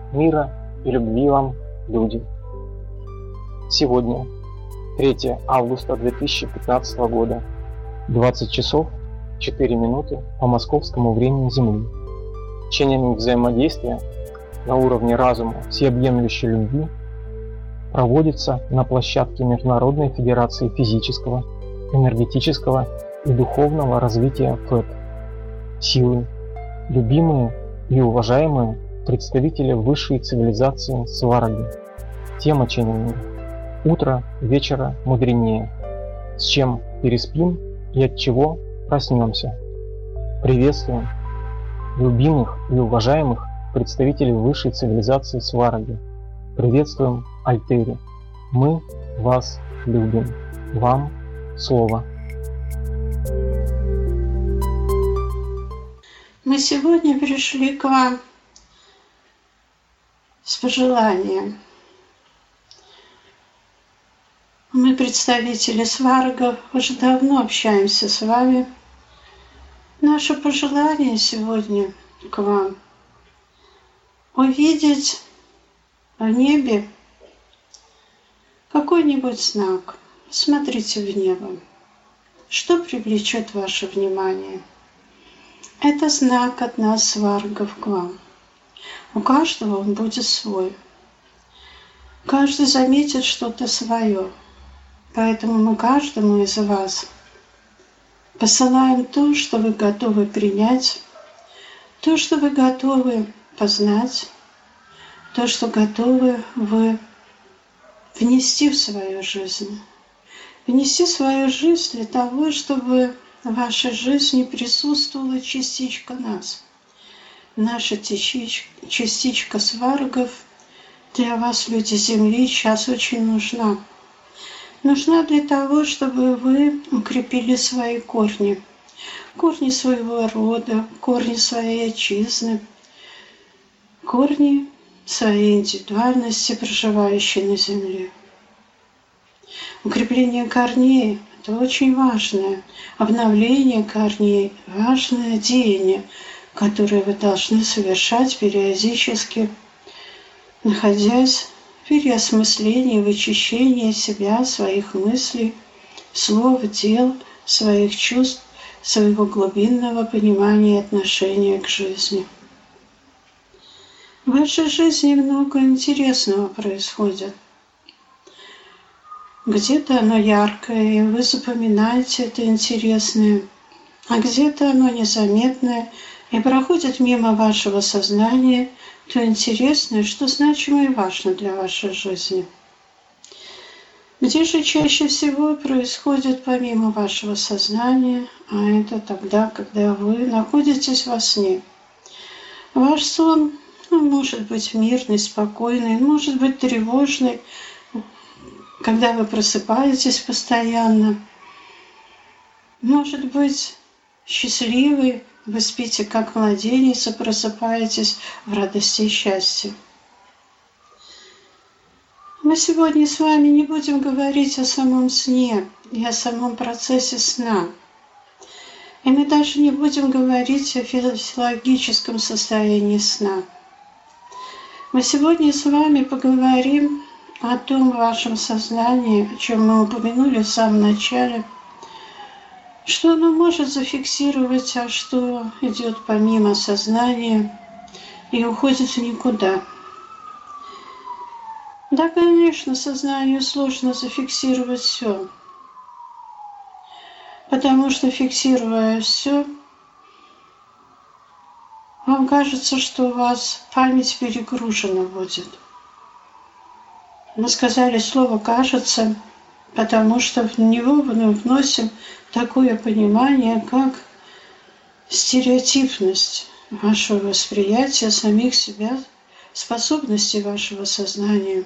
Мира и любви вам, люди! Сегодня, 3 августа 2015 года, 20 часов 4 минуты по московскому времени Земли. Ченнелинг взаимодействия на уровне разума всеобъемлющей любви проводится на площадке Международной Федерации Физического, Энергетического и Духовного Развития ФЭТ. Силы, любимые и уважаемые представители высшей цивилизации Свараги. Тема ченнелинга: утро вечера мудренее. С чем переспим и от чего проснемся. Приветствуем любимых и уважаемых представителей высшей цивилизации Свараги. Приветствуем Альтери. Мы вас любим. Вам слово. Мы сегодня пришли к вам с пожеланием. Мы, представители сваргов, уже давно общаемся с вами. Наше пожелание сегодня к вам — увидеть в небе какой-нибудь знак. Смотрите в небо. Что привлечет ваше внимание? Это знак от нас, сваргов, к вам. У каждого он будет свой. Каждый заметит что-то свое. Поэтому мы каждому из вас посылаем то, что вы готовы принять, то, что вы готовы познать, то, что готовы вы внести в свою жизнь. Внести в свою жизнь для того, чтобы в вашей жизни присутствовала частичка нас. Наша частичка сваргов для вас, люди Земли, сейчас очень нужна. Нужна для того, чтобы вы укрепили свои корни. Корни своего рода, корни своей отчизны, корни своей индивидуальности, проживающей на Земле. Укрепление корней — это очень важное. Обновление корней — важное деяние, которое вы должны совершать периодически, находясь в переосмыслении, вычищении себя, своих мыслей, слов, дел, своих чувств, своего глубинного понимания и отношения к жизни. В вашей жизни много интересного происходит. Где-то оно яркое, и вы запоминаете это интересное, а где-то оно незаметное и проходит мимо вашего сознания, то интересное, что значимо и важно для вашей жизни. Где же чаще всего происходит помимо вашего сознания, а это тогда, когда вы находитесь во сне. Ваш сон может быть мирный, спокойный, может быть тревожный, когда вы просыпаетесь постоянно, может быть счастливый, вы спите как младенец и просыпаетесь в радости и счастье. Мы сегодня с вами не будем говорить о самом сне и о самом процессе сна. И мы даже не будем говорить о физиологическом состоянии сна. Мы сегодня с вами поговорим о том вашем сознании, о чем мы упомянули в самом начале, что оно может зафиксировать, а что идет помимо сознания и уходит в никуда. Да, конечно, сознанию сложно зафиксировать все, потому что, фиксируя все, вам кажется, что у вас память перегружена будет. Мы сказали слово «кажется», потому что в него мы вносим такое понимание, как стереотипность вашего восприятия самих себя, способностей вашего сознания.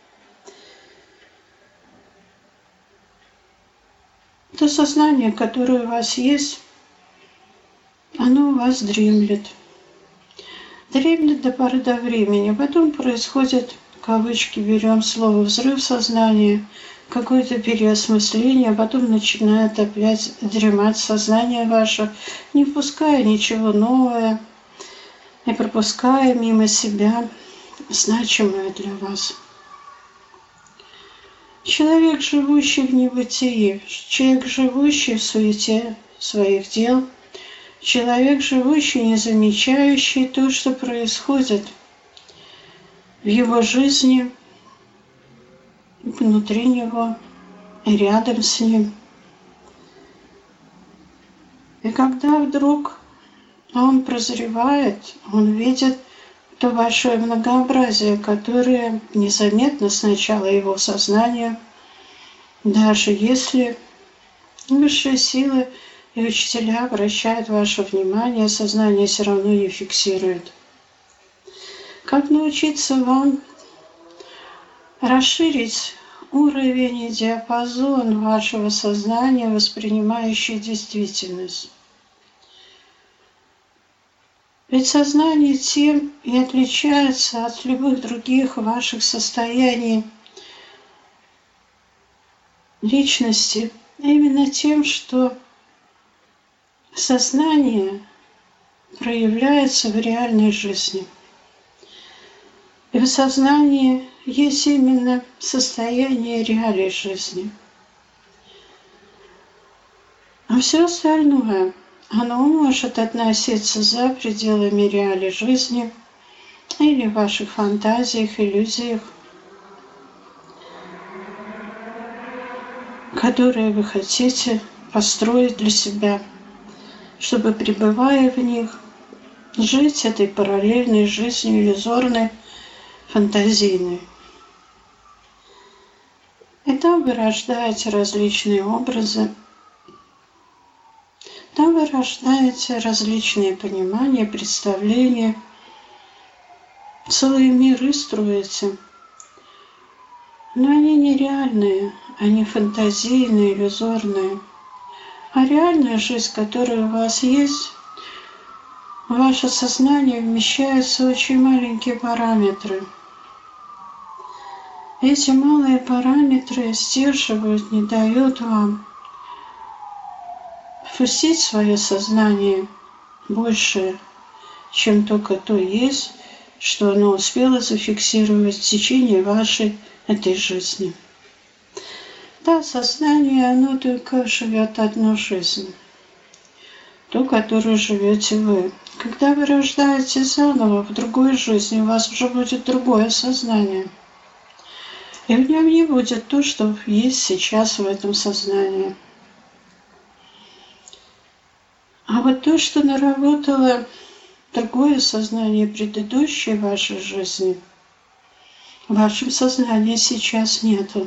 То сознание, которое у вас есть, оно у вас дремлет. Дремлет до поры до времени. Потом происходит, в кавычки берем слово «взрыв сознания», какое-то переосмысление, а потом начинает опять дремать сознание ваше, не впуская ничего нового, не пропуская мимо себя значимое для вас. Человек, живущий в небытии, человек, живущий в суете своих дел, человек, живущий, не замечающий то, что происходит в его жизни, внутри него и рядом с ним. И когда вдруг он прозревает, он видит то большое многообразие, которое незаметно сначала его сознанию, даже если высшие силы и учителя обращают ваше внимание, сознание все равно не фиксирует. Как научиться вам расширить уровень и диапазон вашего сознания, воспринимающий действительность? Ведь сознание тем и отличается от любых других ваших состояний личности, именно тем, что сознание проявляется в реальной жизни. И в сознании есть именно состояние реалий жизни. А все остальное, оно может относиться за пределами реалий жизни или в ваших фантазиях, иллюзиях, которые вы хотите построить для себя, чтобы, пребывая в них, жить этой параллельной жизнью, иллюзорной, фантазийной. И там вы рождаете различные образы, там вы рождаете различные понимания, представления, целые миры строите. Но они не реальные, они фантазийные, иллюзорные. А реальная жизнь, которая у вас есть, в ваше сознание вмещаются очень маленькие параметры. Эти малые параметры сдерживают, не дают вам впустить в свое сознание больше, чем только то есть, что оно успело зафиксировать в течение вашей этой жизни. Да, сознание, оно только живет одну жизнь, ту, которую живете вы. Когда вы рождаетесь заново в другой жизни, у вас уже будет другое сознание. И в нем не будет то, что есть сейчас в этом сознании. А вот то, что наработало другое сознание предыдущей вашей жизни, в вашем сознании сейчас нету.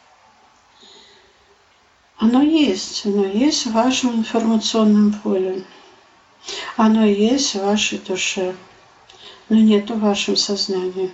Оно есть в вашем информационном поле. Оно есть в вашей душе, но нет в вашем сознании.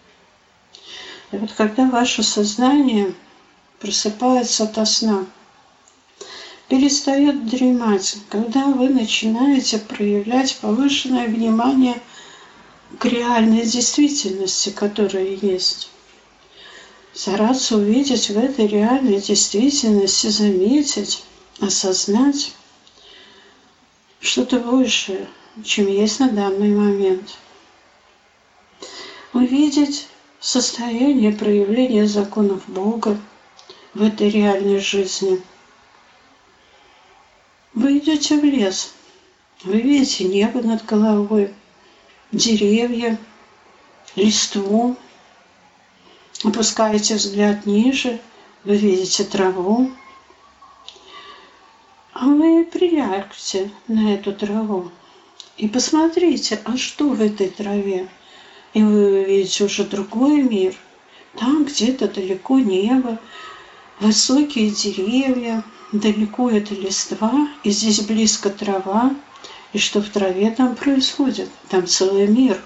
И вот когда ваше сознание просыпается ото сна, перестает дремать, когда вы начинаете проявлять повышенное внимание к реальной действительности, которая есть, стараться увидеть в этой реальной действительности, заметить, осознать что-то большее, чем есть на данный момент. Увидеть состояние проявления законов Бога в этой реальной жизни. Вы идете в лес, вы видите небо над головой, деревья, листву, опускаете взгляд ниже, вы видите траву, а вы прилягте на эту траву и посмотрите, а что в этой траве? И вы увидите уже другой мир. Там где-то далеко небо, высокие деревья, далеко это листва, и здесь близко трава. И что в траве там происходит? Там целый мир.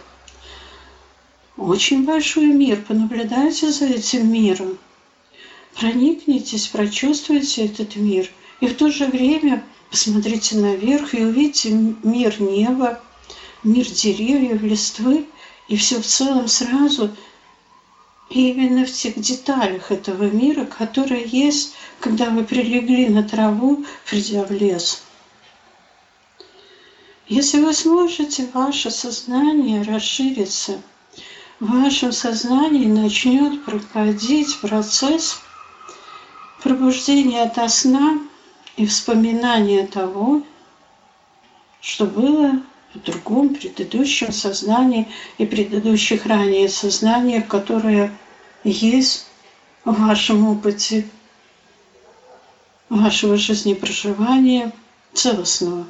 Очень большой мир. Понаблюдайте за этим миром. Проникнитесь, прочувствуйте этот мир. И в то же время посмотрите наверх и увидите мир неба, мир деревьев, листвы, и все в целом сразу. И именно в тех деталях этого мира, которые есть, когда вы прилегли на траву, придя в лес. Если вы сможете, ваше сознание расширится в вашем сознании начнет проходить процесс пробуждения ото сна и вспоминания того, что было в другом предыдущем сознании и предыдущих ранее сознаниях, которые есть в вашем опыте вашего жизнепроживания целостного.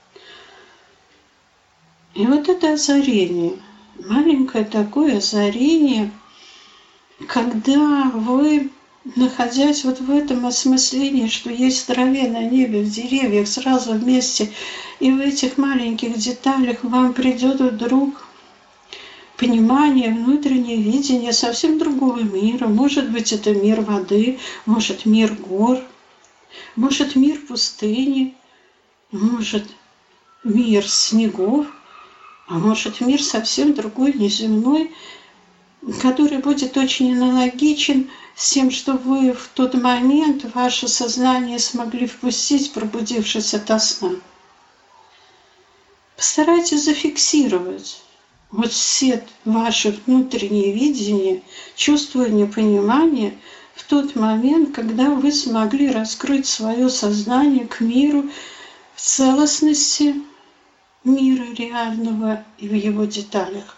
И вот это озарение, маленькое такое озарение, когда вы, находясь вот в этом осмыслении, что есть в траве, на небе, в деревьях, сразу вместе, и в этих маленьких деталях вам придет вдруг понимание, внутреннее видение совсем другого мира. Может быть, это мир воды, может, мир гор, может, мир пустыни, может, мир снегов, а может, мир совсем другой, неземной, который будет очень аналогичен с тем, что вы в тот момент ваше сознание смогли впустить, пробудившись ото сна. Постарайтесь зафиксировать вот все ваши внутренние видения, чувствования, понимания в тот момент, когда вы смогли раскрыть свое сознание к миру в целостности мира реального и в его деталях.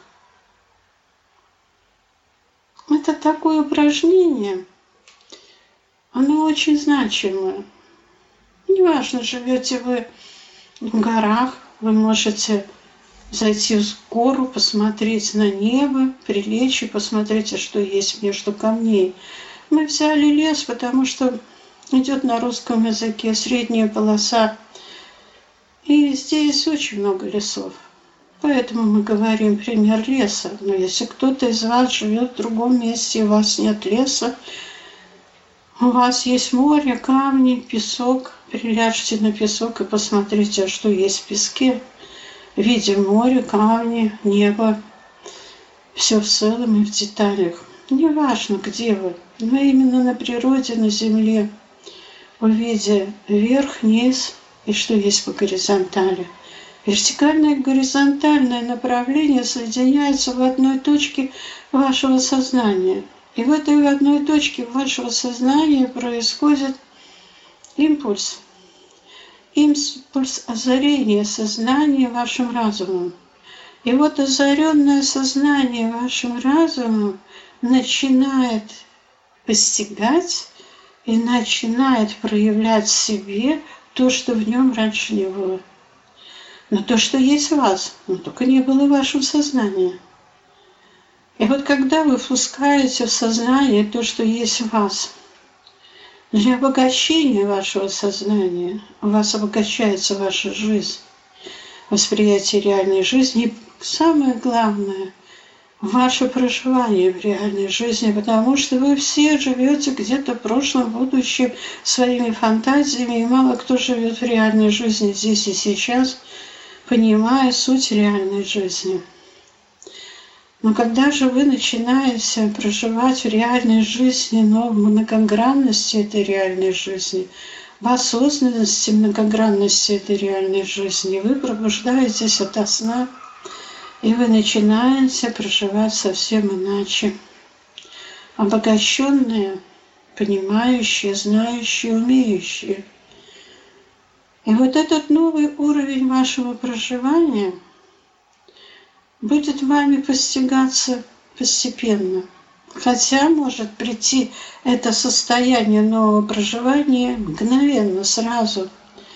Это такое упражнение, оно очень значимое. Неважно, живете вы в горах, вы можете зайти в гору, посмотреть на небо, прилечь и посмотреть, что есть между камней. Мы взяли лес, потому что идет на русском языке средняя полоса, и здесь очень много лесов. Поэтому мы говорим пример леса. Но если кто-то из вас живет в другом месте, и у вас нет леса, у вас есть море, камни, песок, приляжьте на песок и посмотрите, что есть в песке. Видим море, камни, небо, все в целом и в деталях. Неважно, где вы, но именно на природе, на земле, увидя вверх, низ и что есть по горизонтали. Вертикальное и горизонтальное направление соединяются в одной точке вашего сознания. И в этой одной точке вашего сознания происходит импульс. Импульс озарения сознания вашим разумом. И вот озаренное сознание вашим разумом начинает постигать и начинает проявлять в себе то, что в нем раньше не было. Но то, что есть в вас, но только не было в вашем сознании. И вот когда вы впускаете в сознание то, что есть в вас, для обогащения вашего сознания у вас обогащается ваша жизнь, восприятие реальной жизни. И самое главное – ваше проживание в реальной жизни, потому что вы все живете где-то в прошлом, будущем, своими фантазиями, и мало кто живет в реальной жизни здесь и сейчас, понимая суть реальной жизни. Но когда же вы начинаете проживать в реальной жизни, но в многогранности этой реальной жизни, в осознанности многогранности этой реальной жизни, вы пробуждаетесь ото сна, и вы начинаете проживать совсем иначе. Обогащенные, понимающие, знающие, умеющие. И вот этот новый уровень вашего проживания будет вами постигаться постепенно. Хотя может прийти это состояние нового проживания мгновенно, сразу.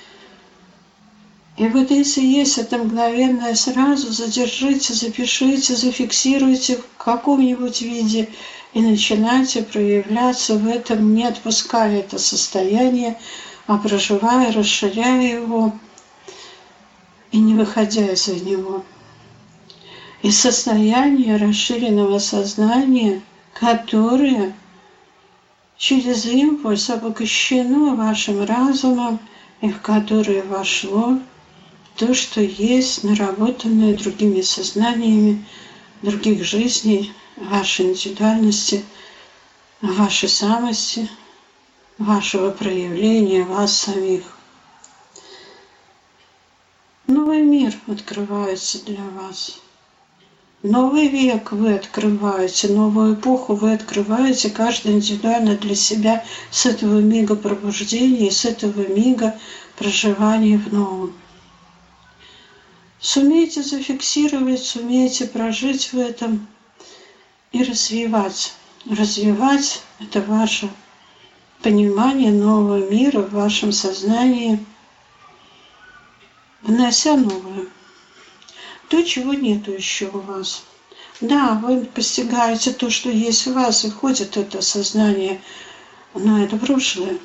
И вот если есть это мгновенное сразу, задержите, запишите, зафиксируйте в каком-нибудь виде и начинайте проявляться в этом, не отпуская это состояние, а проживая, расширяя его и не выходя из него. Из состояния расширенного сознания, которое через импульс обогащено вашим разумом и в которое вошло то, что есть, наработанное другими сознаниями, других жизней, вашей индивидуальности, вашей самости, вашего проявления, вас самих. Новый мир открывается для вас. Новый век вы открываете, новую эпоху вы открываете каждый индивидуально для себя с этого мига пробуждения, с этого мига проживания в новом. Сумейте зафиксировать, сумейте прожить в этом и развивать. Развивать – это ваше понимание нового мира в вашем сознании, внося новое. То, чего нету еще у вас. Да, вы постигаете то, что есть у вас, и входит это сознание, но это прошлое.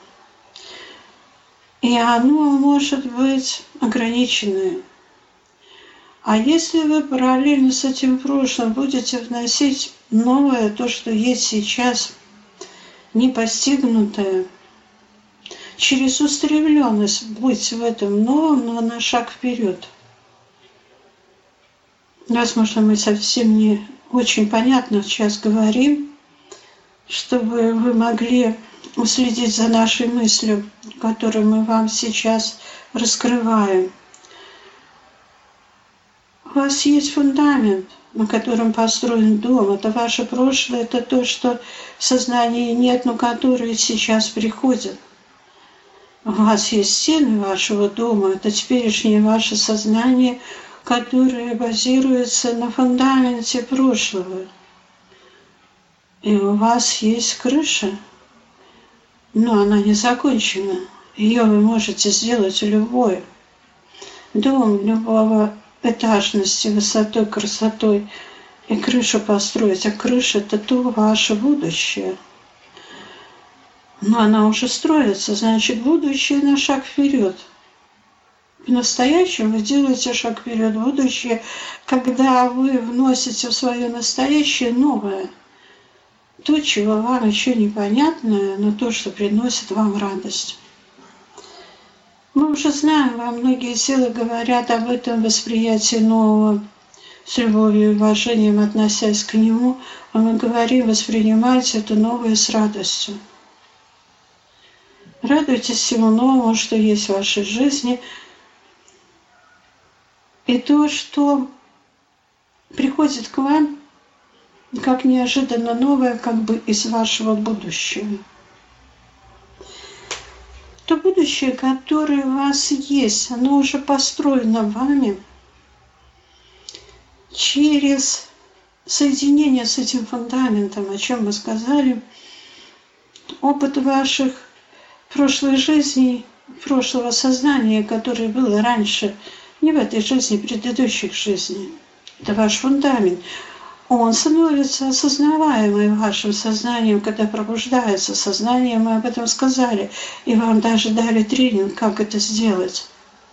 И оно может быть ограниченное. А если вы параллельно с этим прошлым будете вносить новое, то, что есть сейчас, непостигнутое, через устремленность быть в этом новом, но на шаг вперед. Возможно, мы совсем не очень понятно сейчас говорим, чтобы вы могли уследить за нашей мыслью, которую мы вам сейчас раскрываем. У вас есть фундамент, на котором построен дом. Это ваше прошлое, это то, что в сознании нет, но которое сейчас приходит. У вас есть стены вашего дома, это теперешнее ваше сознание, которое базируется на фундаменте прошлого. И у вас есть крыша, но она не закончена. Ее вы можете сделать любой дом, любого этажности, высотой, красотой, и крышу построить. А крыша – это то ваше будущее. Но она уже строится, значит, будущее на шаг вперед. В настоящем вы делаете шаг вперед в будущее, когда вы вносите в свое настоящее новое. То, чего вам еще непонятное, но то, что приносит вам радость. Мы уже знаем, вам многие силы говорят об этом восприятии нового, с любовью и уважением относясь к нему, а мы говорим, воспринимайте это новое с радостью. Радуйтесь всему новому, что есть в вашей жизни, и то, что приходит к вам, как неожиданно новое, как бы из вашего будущего. То будущее, которое у вас есть, оно уже построено вами через соединение с этим фундаментом, о чем мы сказали, опыт ваших прошлых жизней, прошлого сознания, которое было раньше, не в этой жизни, предыдущих жизней. Это ваш фундамент. Он становится осознаваемым вашим сознанием, когда пробуждается сознание, мы об этом сказали, и вам даже дали тренинг, как это сделать.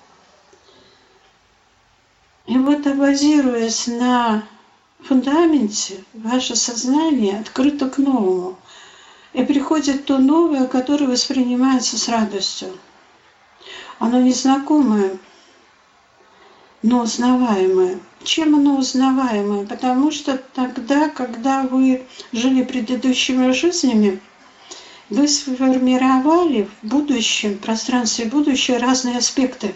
И вот, базируясь на фундаменте, ваше сознание открыто к новому, и приходит то новое, которое воспринимается с радостью. Оно незнакомое, но узнаваемое. Чем оно узнаваемое? Потому что тогда, когда вы жили предыдущими жизнями, вы сформировали в будущем, в пространстве будущего разные аспекты.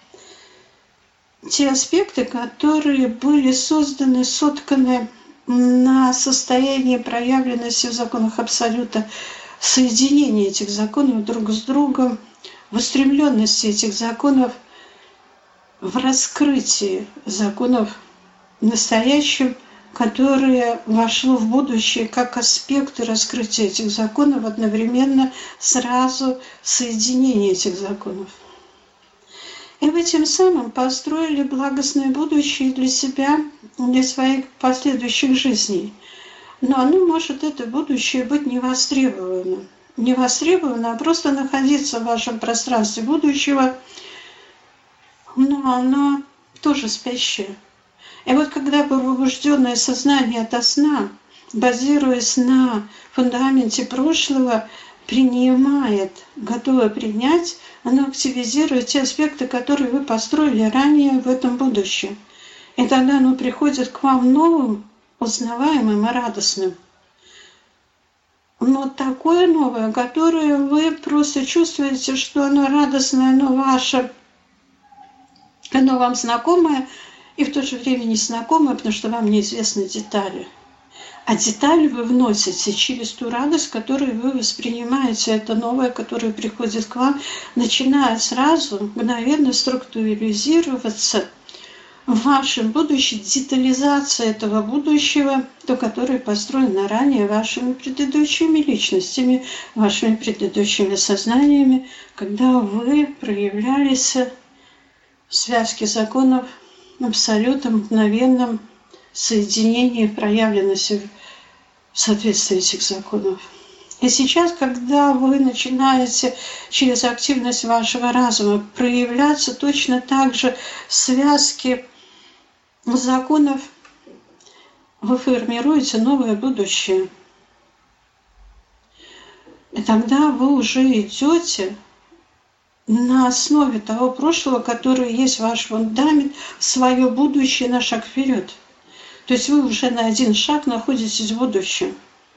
Те аспекты, которые были созданы, сотканы на состоянии проявленности в законах Абсолюта, соединения этих законов друг с другом, в устремленности этих законов, в раскрытии законов настоящем, которое вошло в будущее как аспекты раскрытия этих законов, одновременно сразу соединение этих законов. И вы тем самым построили благостное будущее для себя, для своих последующих жизней. Но оно может, это будущее, быть невостребовано. Невостребовано, а просто находиться в вашем пространстве будущего, но оно тоже спящее. И вот когда пробужденное сознание ото сна, базируясь на фундаменте прошлого, принимает, готово принять, оно активизирует те аспекты, которые вы построили ранее в этом будущем. И тогда оно приходит к вам новым, узнаваемым и радостным. Но такое новое, которое вы просто чувствуете, что оно радостное, оно ваше, оно вам знакомое, и в то же время незнакомое, потому что вам неизвестны детали. А детали вы вносите через ту радость, которую вы воспринимаете. Это новое, которое приходит к вам, начинает сразу мгновенно структуризироваться в вашем будущем, детализация этого будущего, то, которое построено ранее вашими предыдущими личностями, вашими предыдущими сознаниями, когда вы проявлялись в связке законов в абсолютном, мгновенном соединении, проявленности в соответствии этих законов. И сейчас, когда вы начинаете через активность вашего разума проявляться точно так же в связке законов, вы формируете новое будущее. И тогда вы уже идете на основе того прошлого, которое есть ваш фундамент, в свое будущее на шаг вперед. То есть вы уже на один шаг находитесь в будущем.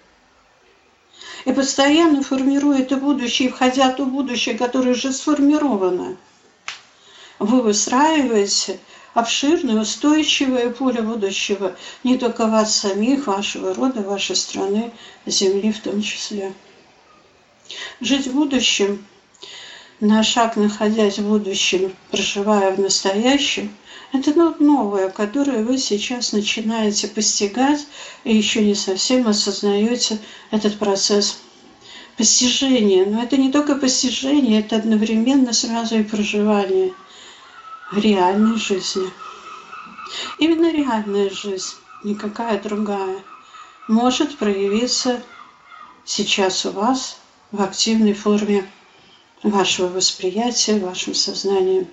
И постоянно формируя это будущее, входя в то будущее, которое уже сформировано, вы выстраиваете обширное, устойчивое поле будущего не только вас самих, вашего рода, вашей страны, Земли в том числе. Жить в будущем, на шаг находясь в будущем, проживая в настоящем, это новое, которое вы сейчас начинаете постигать и еще не совсем осознаете этот процесс постижения. Но это не только постижение, это одновременно сразу и проживание в реальной жизни. Именно реальная жизнь, никакая другая, может проявиться сейчас у вас в активной форме вашего восприятия, вашим сознанием.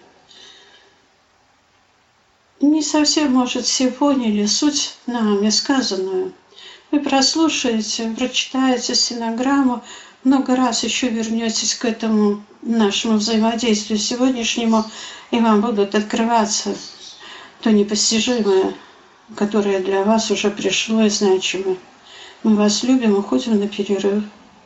Не совсем, может, все поняли суть нами сказанную. Вы прослушаете, прочитаете стенограмму, много раз еще вернетесь к этому нашему взаимодействию сегодняшнему, и вам будут открываться то непостижимое, которое для вас уже пришло и значимо. Мы вас любим, уходим на перерыв.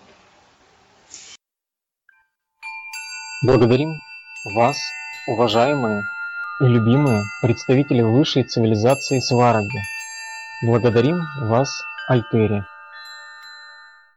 Благодарим вас, уважаемые и любимые представители высшей цивилизации Свараги. Благодарим вас, Альтери.